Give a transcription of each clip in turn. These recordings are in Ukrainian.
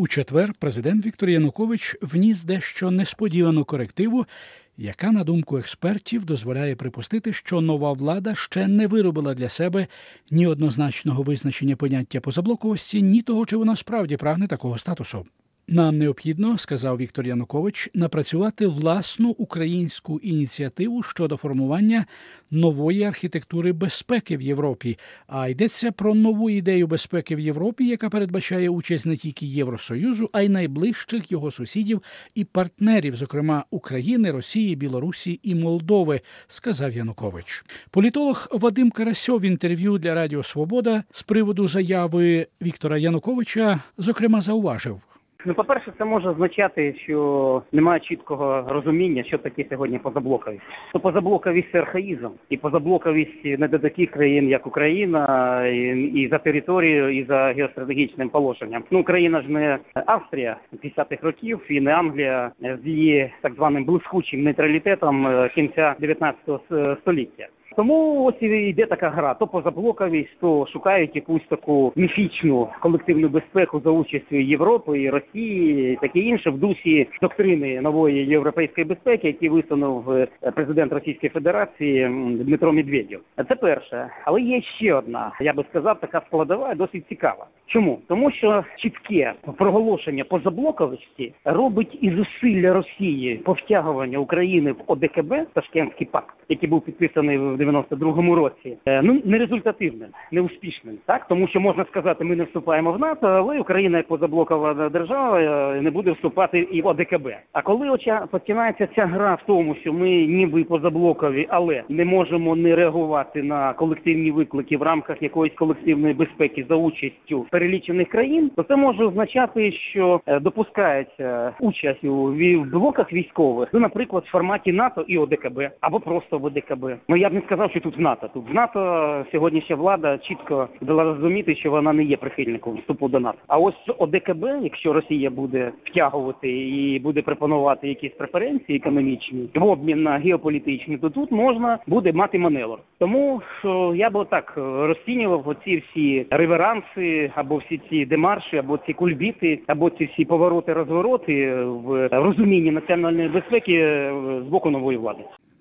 У четвер президент Віктор Янукович вніс дещо несподівану корективу, яка, на думку експертів, дозволяє припустити, що нова влада ще не виробила для себе ні однозначного визначення поняття позаблоковості, ні того, чи вона справді прагне такого статусу. Нам необхідно, сказав Віктор Янукович, напрацювати власну українську ініціативу щодо формування нової архітектури безпеки в Європі. А йдеться про нову ідею безпеки в Європі, яка передбачає участь не тільки Євросоюзу, а й найближчих його сусідів і партнерів, зокрема України, Росії, Білорусі і Молдови, сказав Янукович. Політолог Вадим Карасьов в інтерв'ю для Радіо Свобода з приводу заяви Віктора Януковича, зокрема, зауважив. По-перше, це може означати, що немає чіткого розуміння, що таке сьогодні позаблоковість. Позаблоковість – це архаїзм. І позаблоковість не до таких країн, як Україна, і за територією, і за геостратегічним положенням. Україна ж не Австрія 50-х років, і не Англія з її так званим блискучим нейтралітетом кінця 19 століття. Тому ось і йде така гра. То позаблоковість, то шукають якусь таку міфічну колективну безпеку за участю Європи і Росії, і таке інше в дусі доктрини нової європейської безпеки, які висунув президент Російської Федерації Дмитро Медведєв. Це перше. Але є ще одна, я би сказав, така складова, досить цікава. Чому? Тому що чітке проголошення позаблоковості робить і зусилля Росії по втягуванню України в ОДКБ, Ташкентський пакт, який був підписаний в 92-му році, нерезультативним, неуспішним. Так? Тому що можна сказати, ми не вступаємо в НАТО, але Україна як позаблокова держава не буде вступати і в ОДКБ. А коли починається ця гра в тому, що ми ніби позаблокові, але не можемо не реагувати на колективні виклики в рамках якоїсь колективної безпеки за участю перелічених країн, то це може означати, що допускається участь у блоках військових, наприклад, в форматі НАТО і ОДКБ, або просто в ОДКБ. Я б не сказав, що тут в НАТО. Тут в НАТО сьогоднішня влада чітко дала розуміти, що вона не є прихильником вступу до НАТО. А ось ОДКБ, якщо Росія буде втягувати і буде пропонувати якісь преференції економічні в обмін на геополітичні, то тут можна буде мати маневр. Тому я б отак розцінював оці всі реверанси, або всі ці демарші, або ці кульбіти, або ці всі повороти-розвороти в розумінні національної безпеки з боку нової влади.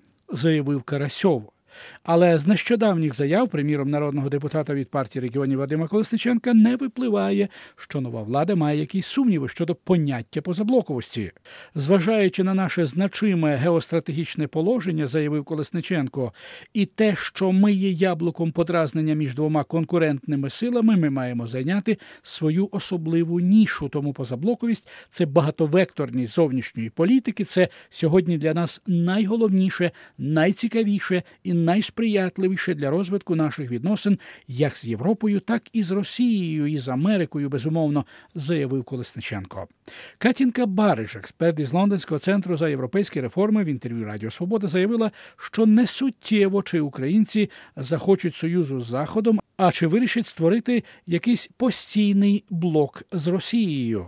Заявив Карасьов. Але з нещодавніх заяв, приміром, народного депутата від партії регіонів Вадима Колесниченка, не випливає, що нова влада має якісь сумніви щодо поняття позаблоковості. Зважаючи на наше значиме геостратегічне положення, заявив Колесниченко, і те, що ми є яблуком подразнення між двома конкурентними силами, ми маємо зайняти свою особливу нішу. Тому позаблоковість – це багатовекторність зовнішньої політики, це сьогодні для нас найголовніше, найцікавіше і найсприятливіше для розвитку наших відносин як з Європою, так і з Росією, і з Америкою, безумовно, заявив Колесниченко. Катінка Бариш, експерт із Лондонського центру за європейські реформи, в інтерв'ю Радіо Свобода заявила, що не суттєво, чи українці захочуть союзу з Заходом, а чи вирішать створити якийсь постійний блок з Росією.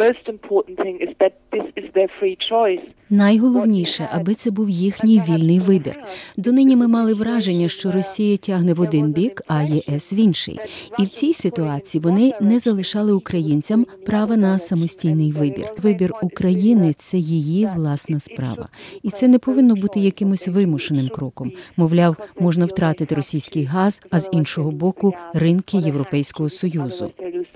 Найголовніше, аби це був їхній вільний вибір. Донині ми мали враження, що Росія тягне в один бік, а ЄС в інший. І в цій ситуації вони не залишали українцям права на самостійний вибір. Вибір України – це її власна справа. І це не повинно бути якимось вимушеним кроком. Мовляв, можна втратити російський газ, а з іншого боку – ринки Європейського Союзу.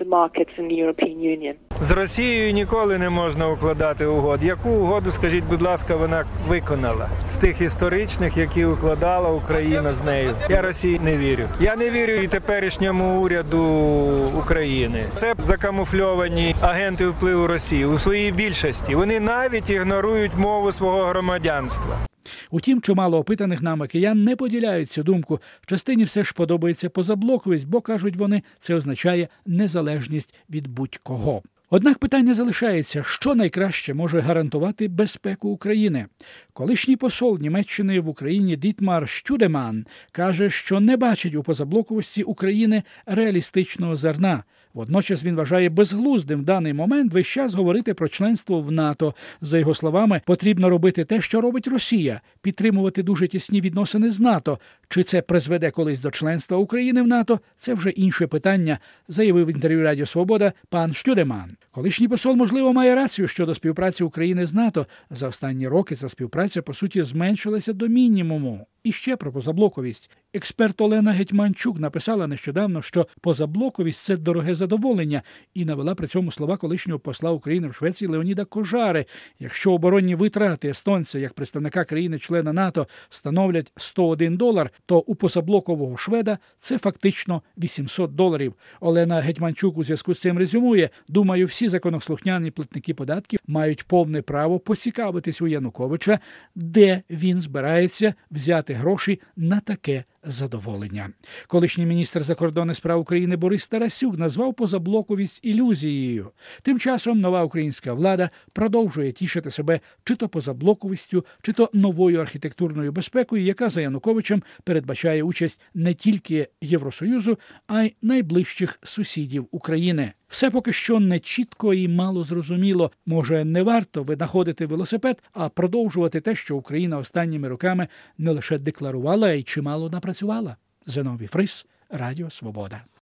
З Росією ніколи не можна укладати угод. Яку угоду, скажіть, будь ласка, вона виконала? З тих історичних, які укладала Україна з нею. Я Росії не вірю. Я не вірю і теперішньому уряду України. Це закамуфльовані агенти впливу Росії у своїй більшості. Вони навіть ігнорують мову свого громадянства. Утім, чимало опитаних нами киян не поділяють цю думку. Частині все ж подобається позаблоковість, бо, кажуть вони, це означає незалежність від будь-кого. Однак питання залишається, що найкраще може гарантувати безпеку України. Колишній посол Німеччини в Україні Дітмар Штюдеман каже, що не бачить у позаблоковості України реалістичного зерна. Водночас він вважає безглуздим в даний момент весь час говорити про членство в НАТО. За його словами, потрібно робити те, що робить Росія – підтримувати дуже тісні відносини з НАТО. Чи це призведе колись до членства України в НАТО – це вже інше питання, заявив в інтерв'ю Радіо Свобода пан Штюдеман. Колишній посол, можливо, має рацію щодо співпраці України з НАТО. За останні роки ця співпраця, по суті, зменшилася до мінімуму. І ще про позаблоковість. Експерт Олена Гетьманчук написала нещодавно, що позаблоковість – це дороге задоволення, і навела при цьому слова колишнього посла України в Швеції Леоніда Кожари. Якщо оборонні витрати естонця, як представника країни-члена НАТО, становлять $101, то у позаблокового шведа це фактично $800. Олена Гетьманчук у зв'язку з цим резюмує: думаю, всі законослухняні платники податків мають повне право поцікавитись у Януковича, де він збирається взяти гроші на таке задоволення. Колишній міністр закордонних справ України Борис Тарасюк назвав позаблоковість ілюзією. Тим часом нова українська влада продовжує тішити себе чи то позаблоковістю, чи то новою архітектурною безпекою, яка за Януковичем передбачає участь не тільки Євросоюзу, а й найближчих сусідів України. Все поки що не чітко і мало зрозуміло. Може, не варто винаходити велосипед, а продовжувати те, що Україна останніми роками не лише декларувала, а й чимало напрацювала. Зиновій Фрис, Радіо Свобода.